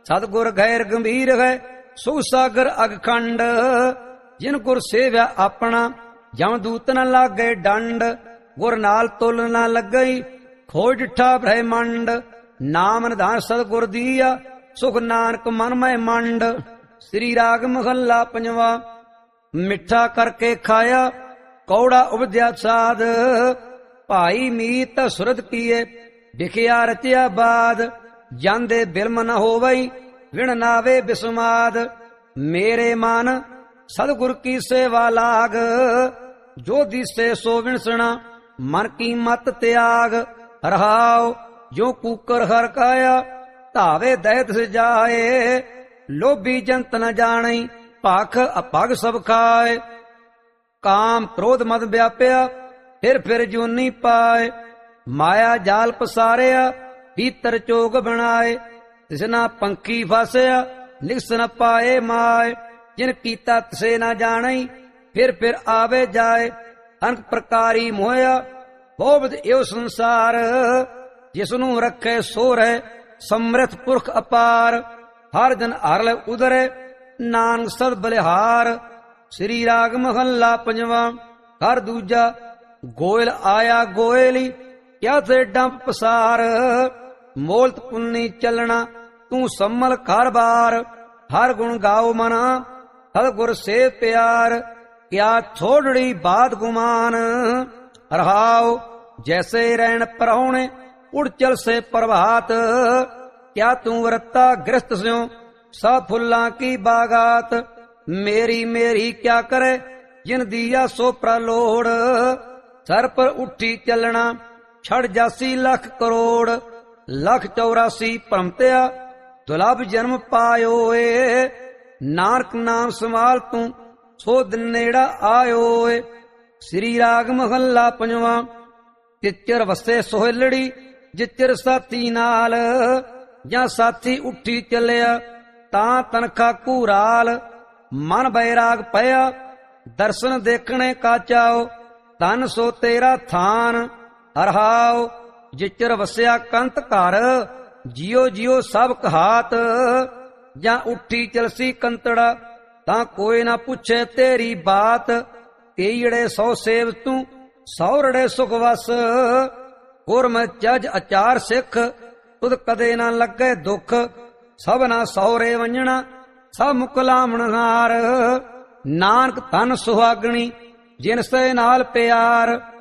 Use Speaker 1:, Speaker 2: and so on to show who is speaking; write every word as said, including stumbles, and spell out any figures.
Speaker 1: सतगुर गैर गंभीर है सो सागर अगखंड। जिन गुर सेव्या अपना यमदूत न लागे डंड। गुर नाल तुल न लगई खोज डिठा ब्रह्मंड। नाम निधान सतगुर दिया सुख नानक मन में मंड। श्री राग महला पंजवा। मिठा करके खाया कौड़ा उपद्या साध। भाई मीत सुरत किए विखिया रचिया बाद। जांदे बिलम न होवई विण नावे बिस्माद। मेरे मन सतगुर की सेवा लाग। जो दिसे सो विणसना मन की मत त्याग। रहाओ जो कूकर हर काया धावे दैत से जाए। लोभी जंत न जाने भाख अपग सब खाए। काम क्रोध मद व्याप्या फिर फिर जूनी पाए। माया जाल पसारिया भीतर चोग बनाए। तिसना पंखी फासिया निगस न पाए माए। जिन कीता तिसे न जाने फिर फिर आवे जाए। अनक प्रकारी मोया बहुत एव संसार। जिसनू रखे सो रहे समृथ पुरख अपार। हर दिन हर ले उदरे नानक सद बलिहार। श्री राग महला पंजवा। घर दूजा गोयल आया गोयली क्या थे डंप पसार। मोलत पुन्नी चलना तू सम्मल कार बार। हर गुण गाओ मना सतगुर से प्यार। क्या छोड़ड़ी बात गुमान रहाओ। जैसे रैन परौने उड़ चल से प्रभात। क्या तू वरता ग्रस्त स्यों सब फुल्ला की बागात। मेरी मेरी क्या करे जिन दिया सो प्रलोड़। सर पर उठी चलना छड़ जासी लख करोड़। लख चौरासी परमत्या दुलभ जन्म पायो। नानक नाम संभाल तू सो दिन नेड़ा आयो। श्री राग महला पंजवा। तिचर वसे सोहलड़ी जिचर साथी नाल। ਜਾਂ ਸਾਥੀ ਉੱਠੀ ਚੱਲਿਆ ਤਾਂ ਤਨਖਾ ਘੂਰਾਲ। ਮਨ ਬੈਰਾਗ ਪਿਆ ਦਰਸ਼ਨ ਦੇਖਣੇ ਕਾ ਚਾਓ। ਤਨ ਸੋ ਤੇਰਾ ਥਾਨ ਹਰਹਾਓ। ਜਿਚਰ ਵਸਿਆ ਕੰਤ ਘਰ ਜਿਉ ਜਿਉ ਸਭ ਕਹਾਤ। ਜਾਂ ਉੱਠੀ ਚਲਸੀ ਕੰਤੜਾ ਤਾਂ ਕੋਈ ਨਾ ਪੁੱਛੇ ਤੇਰੀ ਬਾਤ। ਤੇਈੜੇ ਸੌ ਸੇਵ ਤੂੰ ਸੌਰੜੇ ਸੁਖ ਵਸ। ਗੁਰਮਤਿ ਜਜ ਅਚਾਰ ਸਿੱਖ तुद कदे ना लगे दुख। सब ना सौरे वंजना सब मुकलामण हार। नानक धन सुहागणी जिन से नाल प्यार।